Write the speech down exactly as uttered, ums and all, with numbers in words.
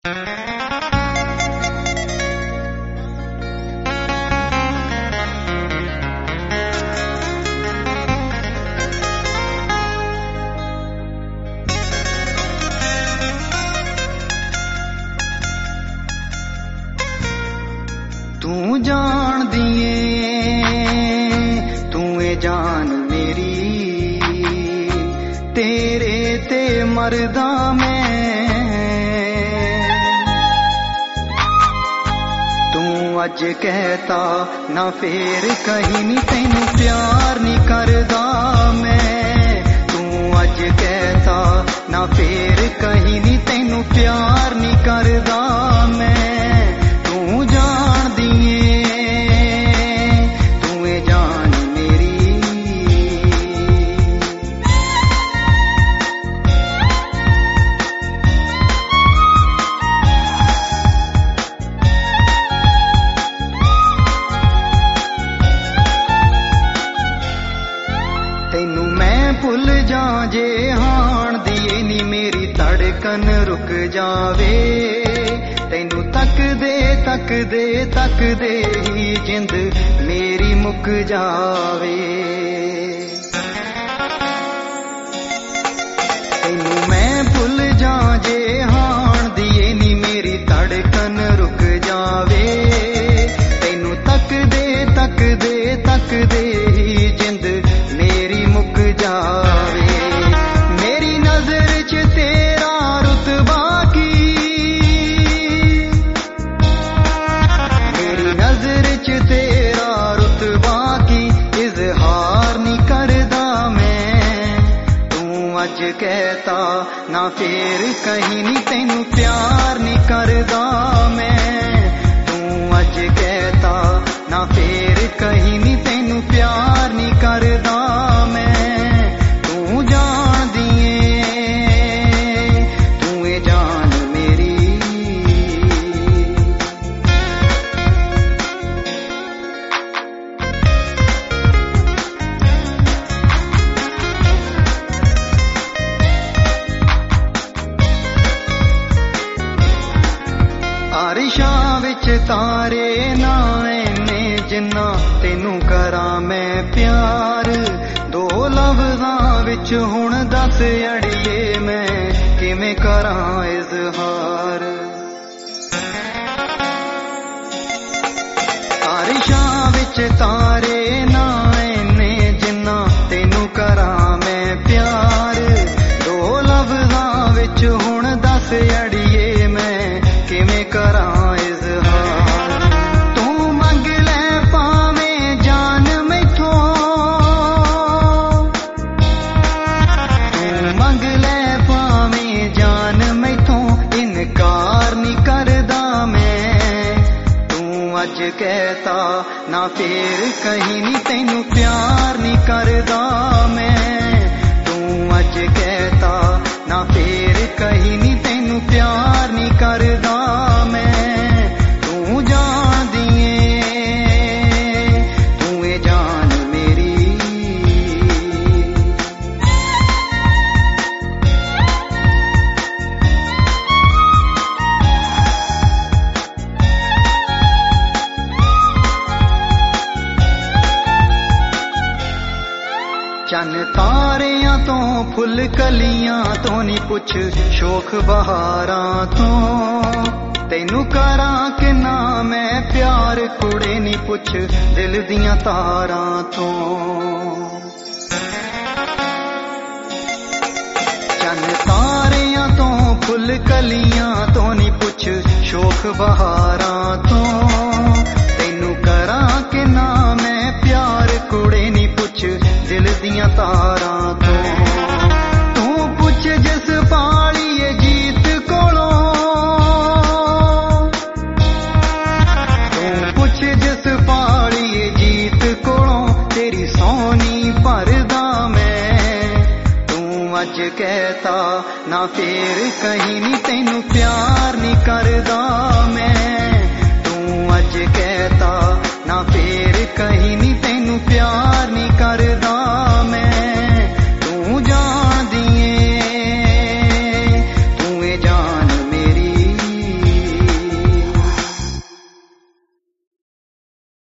तू जान दिए तू ए जान मेरी तेरे ते मरदा मैं तू अज कहता ना फेर कहीं नी तैनू प्यार नी करदा मैं तू अज कहता ना फेर कहीं नी तैनू प्यार नी करदा मैं तू जान तैनू मैं भुल जा जे हाण दिए नी मेरी धड़कन रुक जावे तैनू तक दे तक दे तक दे ही जिंद मेरी मुक जावे तैनू मैं भुल जा जे हाण दिए नी मेरी धड़कन रुक जावे तैनू तक दे तक दे तक दे ही जिंद मेरी मुक जावे मेरी नजर च तेरा रुतबा की मेरी नजर च तेरा रुतबा की इजहार नी करदा मैं तू अज कहता ना फेर कहीं नी तैनू प्यार नी करदा मैं तू अज कहता ना फेर कहीं नी तैनू प्यार नी करदा अरिशां विच तारे ना इन्ने जिन्ना तैनू करां मैं प्यार दो लफ्ज़ां विच हुण दस अड़िए मैं किवें करां इज़हार अरिशां विच तारे ना इन्ने जिन्ना तैनू करां मैं प्यार दो लफ्ज़ां विच हुण दस अड़िए मैं किवें करां इज़हार तू मंग ले पावें जान मैथों तू मंग ले पावें जान मैथों इनकार नी करदा मैं तू अज कहता ना फेर कहीं नी तैनू प्यार नी करदा मैं तू अज कहता ना फेर कहीं नी तैनू प्यार नी करदा चन तारियां तो फुल कलियां तो नी पुछ शोख बहारां तो तैनू करां कि ना मैं प्यार कुड़े नी पुछ दिल दियां तारां तो चन तारियां तो फुल कलियां तो नी पुछ शोख बहारां तो तैनू करां कि ना मैं प्यार कुड़े नी पुछ दिल दियां तारां तो तू पुछ जिस पालिए जीत कोलों तू पुछ जिस पालिए जीत कोलों तेरी सोनी भरदा मैं तू अज कहता ना फेर कहीं नी तैनू प्यार